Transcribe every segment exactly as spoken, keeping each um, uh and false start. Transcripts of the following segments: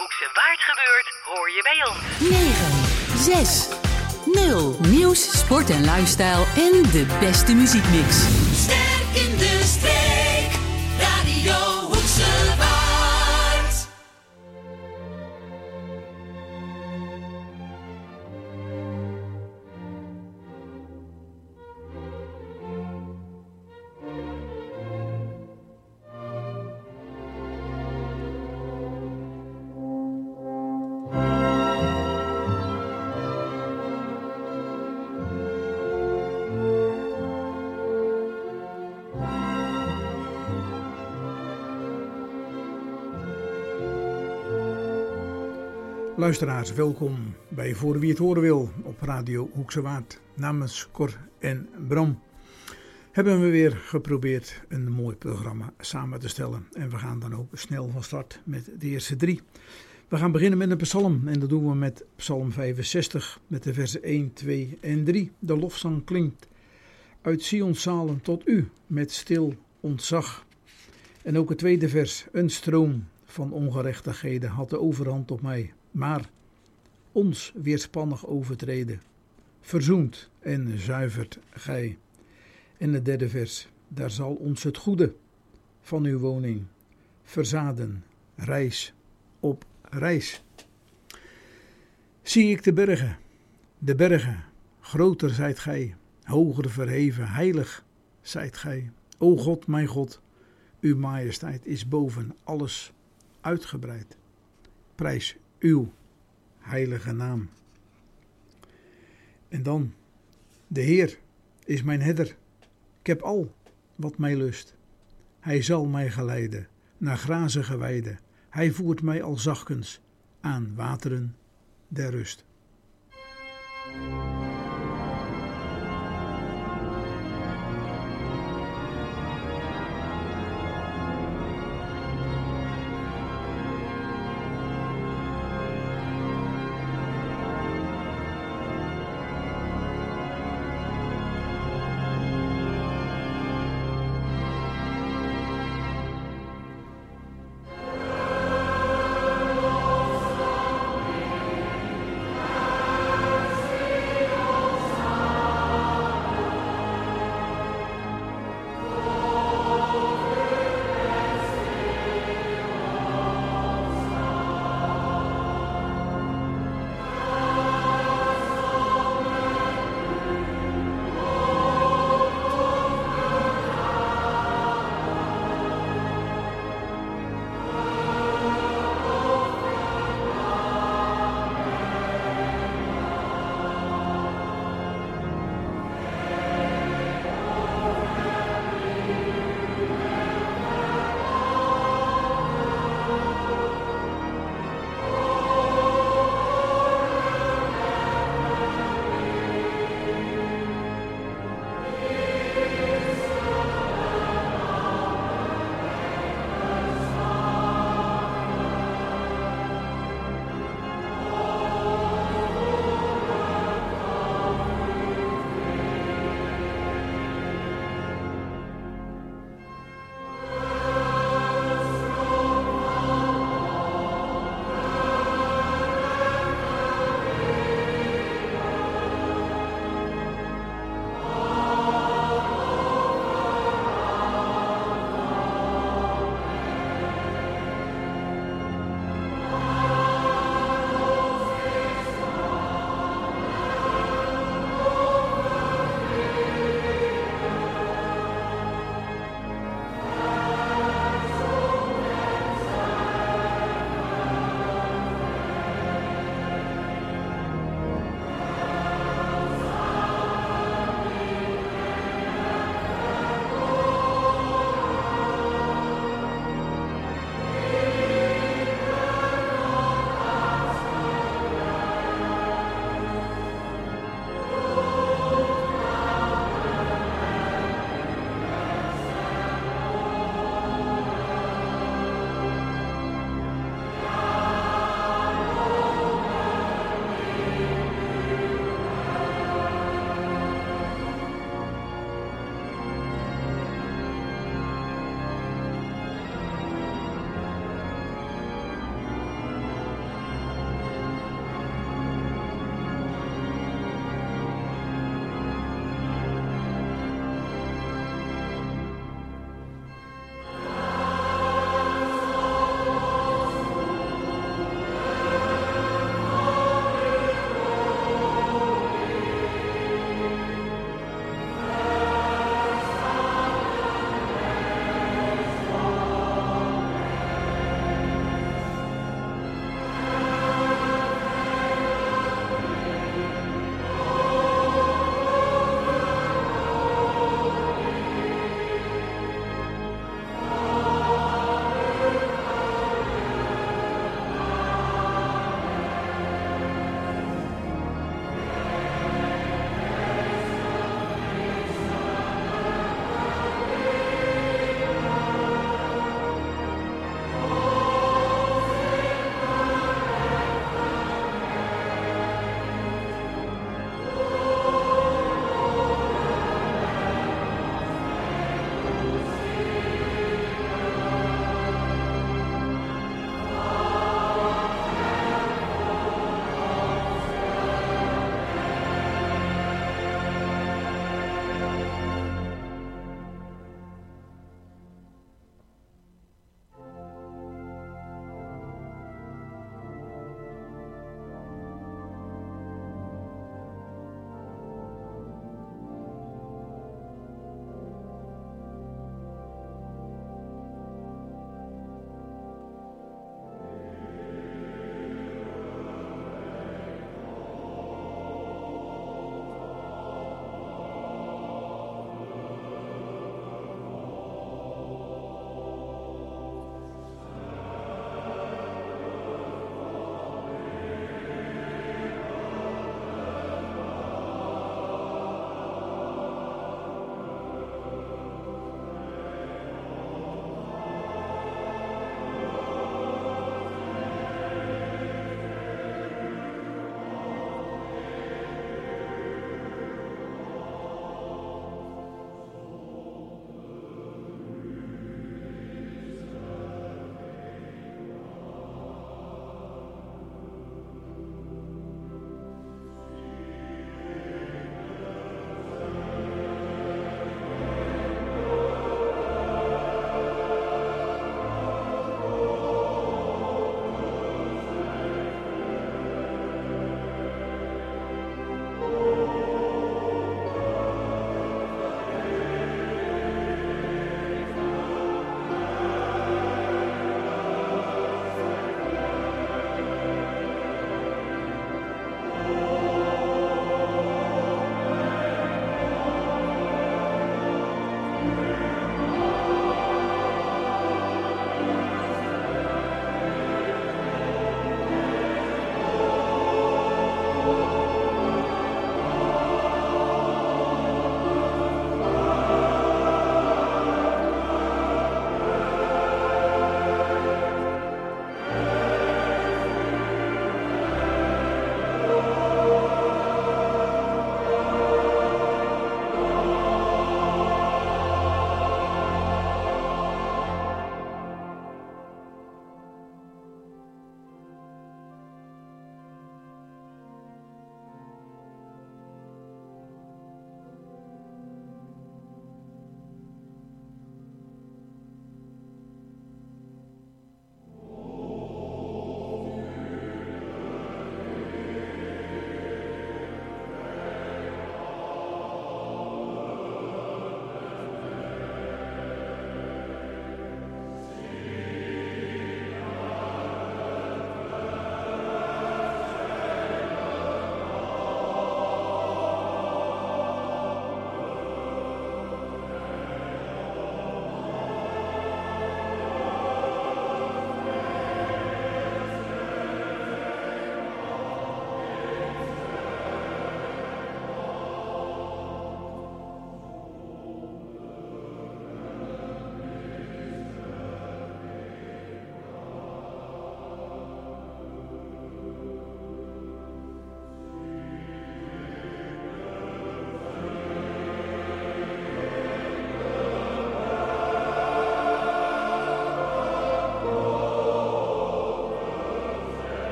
Hoekse Waard gebeurt, hoor je bij ons. negen zes nul Nieuws, sport en lifestyle en de beste muziekmix. Sterk in de streek, Radio Hoekse Waard. Luisteraars, welkom bij Voor Wie Het Horen Wil op Radio Hoekse Waard. Namens Cor en Bram hebben we weer geprobeerd een mooi programma samen te stellen. En we gaan dan ook snel van start met de eerste drie. We gaan beginnen met een psalm en dat doen we met psalm vijfenzestig met de versen één, twee en drie. De lofzang klinkt uit Sions zalen tot u met stil ontzag. En ook het tweede vers, een stroom van ongerechtigheden had de overhand op mij. Maar ons weerspannig overtreden, verzoent en zuivert gij. En het derde vers, daar zal ons het goede van uw woning verzaden, reis op reis. Zie ik de bergen, de bergen, groter zijt gij, hoger verheven, heilig zijt gij. O God, mijn God, uw majesteit is boven alles uitgebreid. Prijs uw heilige naam. En dan, de Heer is mijn herder. Ik heb al wat mij lust. Hij zal mij geleiden naar grazige weiden. Hij voert mij al zachtkens aan wateren der rust.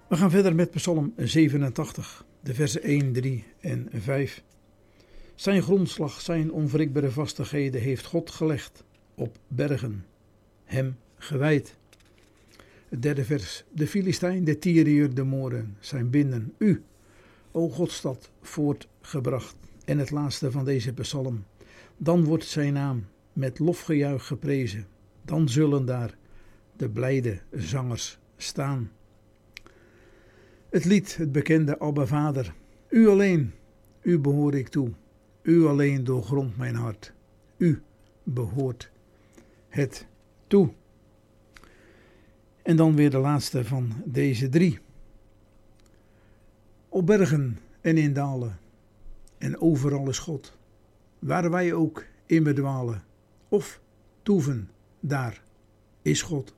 We gaan verder met Psalm zevenentachtig, de versen één, drie en vijf. Zijn grondslag, zijn onwrikbare vastigheden heeft God gelegd op bergen, hem gewijd. Het derde vers. De Filistijn, de Tyriër, de Mooren zijn binnen u, o Godstad, voortgebracht. En het laatste van deze psalm. Dan wordt zijn naam met lofgejuich geprezen. Dan zullen daar de blijde zangers staan. Het lied, het bekende Abba Vader. U alleen, u behoor ik toe. U alleen doorgrondt mijn hart. U behoort het toe. En dan weer de laatste van deze drie. Op bergen en in dalen en overal is God. Waar wij ook in bedwalen of toeven, daar is God.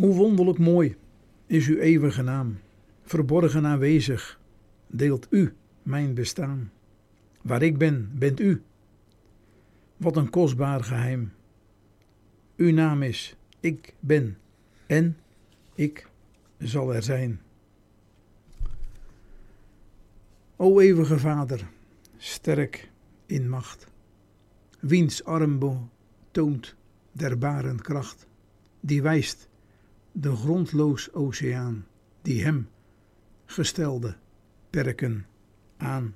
Hoe wonderlijk mooi is uw eeuwige naam, verborgen aanwezig, deelt u mijn bestaan. Waar ik ben, bent u. Wat een kostbaar geheim. Uw naam is Ik ben en ik zal er zijn. O eeuwige Vader, sterk in macht, wiens arm toont der baren kracht, die wijst de grondloos oceaan, die hem gestelde perken aan.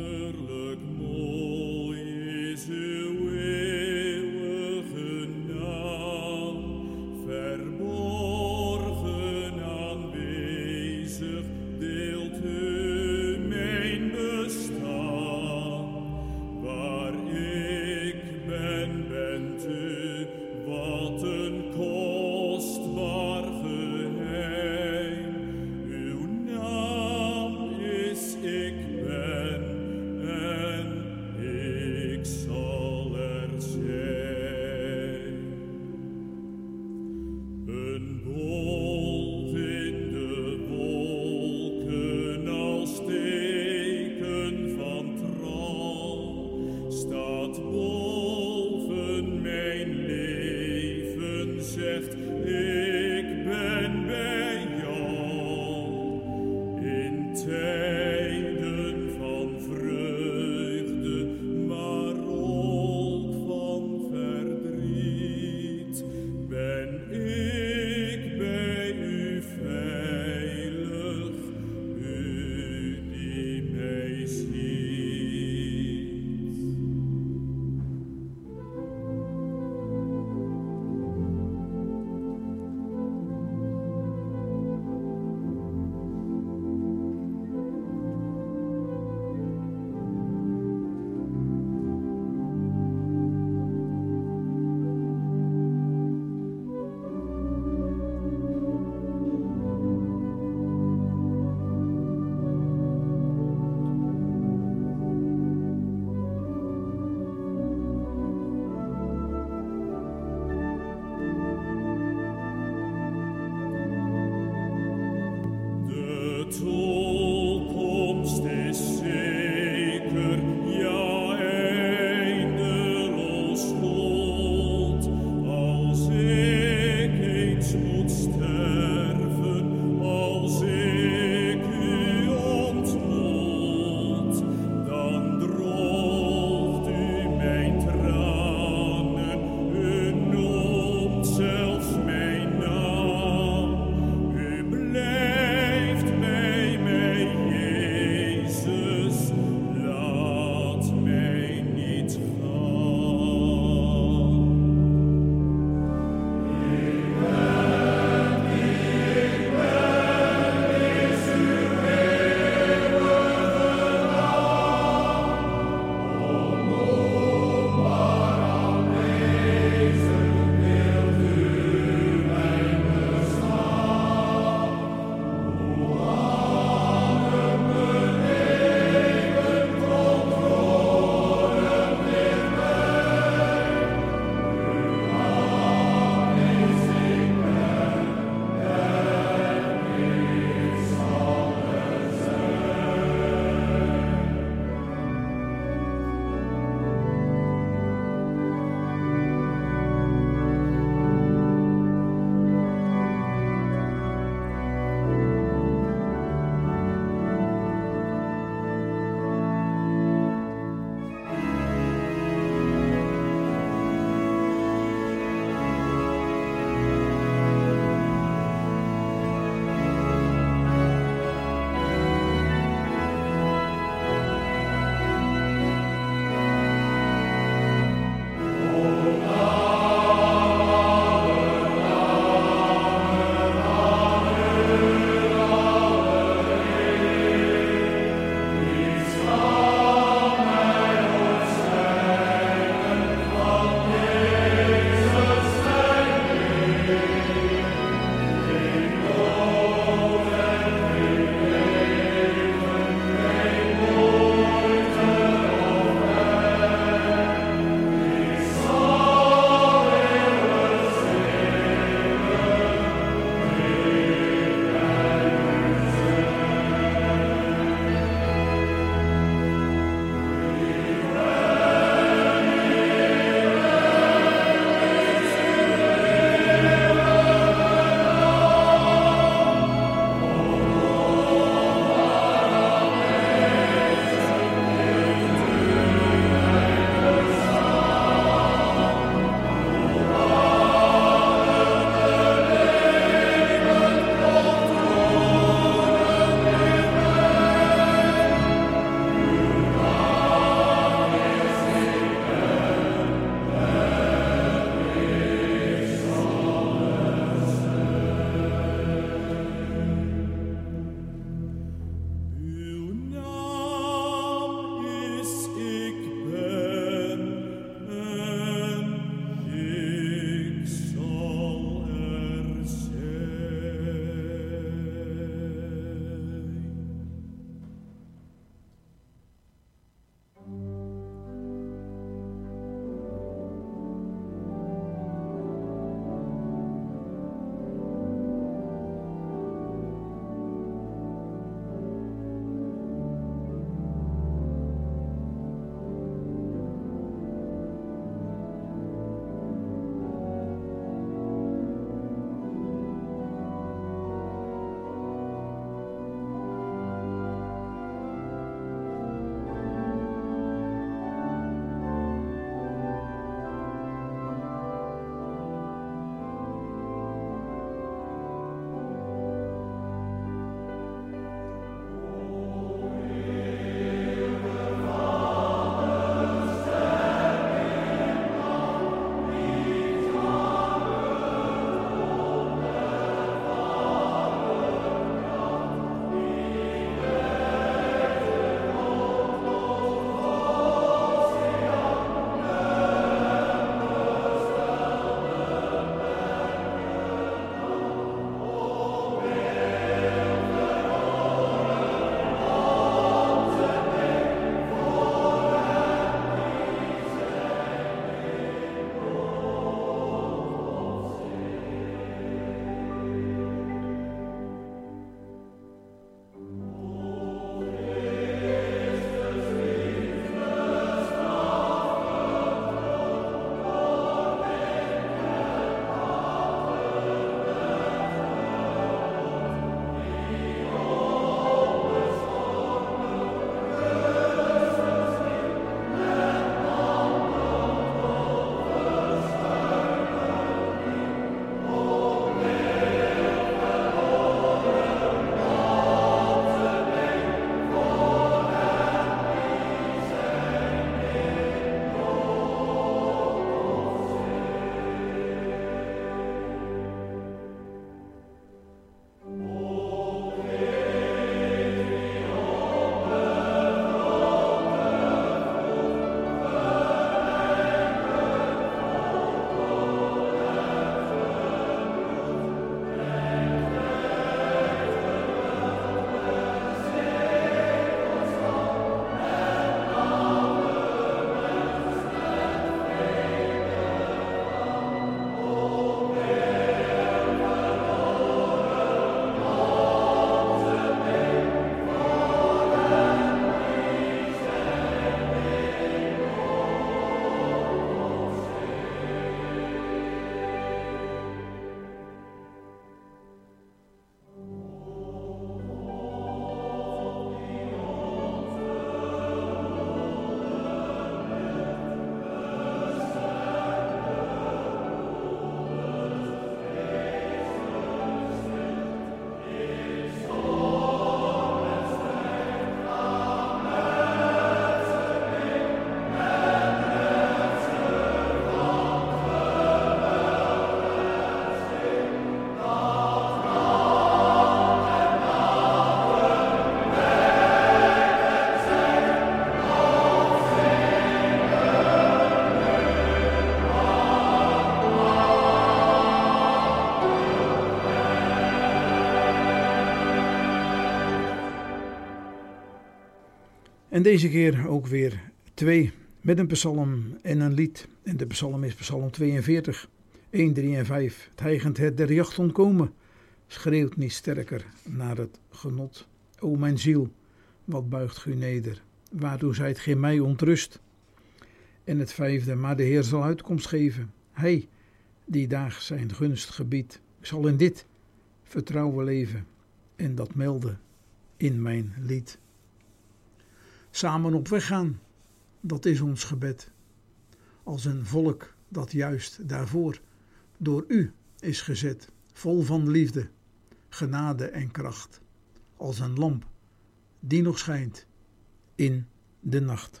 En deze keer ook weer twee met een psalm en een lied. En de psalm is psalm tweeënveertig, een, drie en vijf. Het heigend het der jacht ontkomen, schreeuwt niet sterker naar het genot. O mijn ziel, wat buigt u neder, waartoe zijt gij mij ontrust? En het vijfde, maar de Heer zal uitkomst geven, hij die daag zijn gunst gebiedt. Ik zal in dit vertrouwen leven en dat melden in mijn lied. Samen op weg gaan, dat is ons gebed. Als een volk dat juist daarvoor door u is gezet, vol van liefde, genade en kracht. Als een lamp die nog schijnt in de nacht.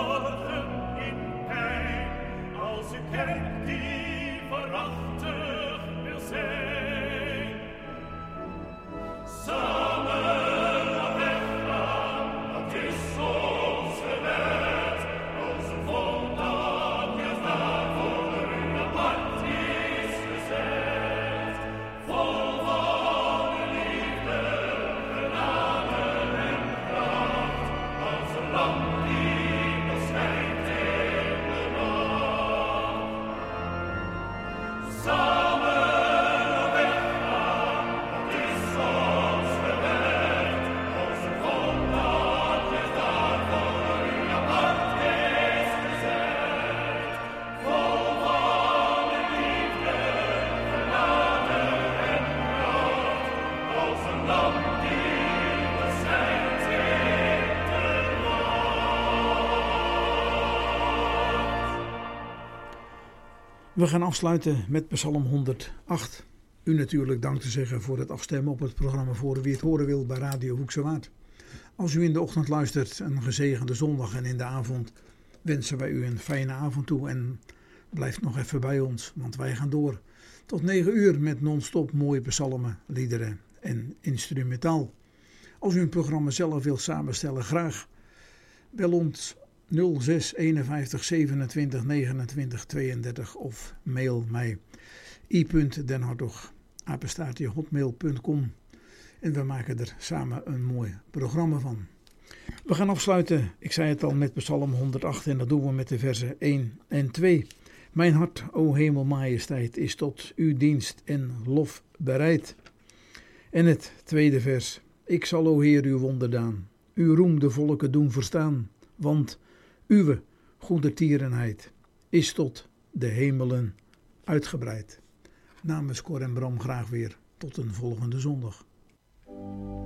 verborgen in pijn, als een kerk die waarachtig wil zijn. Samen op weg gaan, dat is onze wet, als een volk dat je daarvoor u apart is gezet. Vol van de liefde, genade en kracht, als een lamp die nog schijnt in de nacht. Samen op weg gaan, dat is onze wet, als een volk dat je daarvoor u apart is gezet. Vol van de liefde, genade en kracht, als een lamp die nog schijnt in de We gaan afsluiten met Psalm honderdacht. U natuurlijk dank te zeggen voor het afstemmen op het programma Voor Wie het Horen Wil bij Radio Hoekse Waard. Als u in de ochtend luistert, een gezegende zondag, en in de avond wensen wij u een fijne avond toe. En blijf nog even bij ons, want wij gaan door tot negen uur met non-stop mooie psalmen, liederen en instrumentaal. Als u een programma zelf wilt samenstellen, graag bel ons nul zes eenenvijftig zevenentwintig negenentwintig tweeëndertig of mail mij i punt den hartog apenstaartje hotmail punt com en we maken er samen een mooi programma van. We gaan afsluiten, ik zei het al, met Psalm honderdacht en dat doen we met de versen één en twee. Mijn hart, o hemel majesteit, is tot uw dienst en lof bereid. En het tweede vers. Ik zal, o Heer, uw wonderdaan, uw roem de volken doen verstaan, want uwe goedertierenheid is tot de hemelen uitgebreid. Namens Cor en Bram graag weer tot een volgende zondag.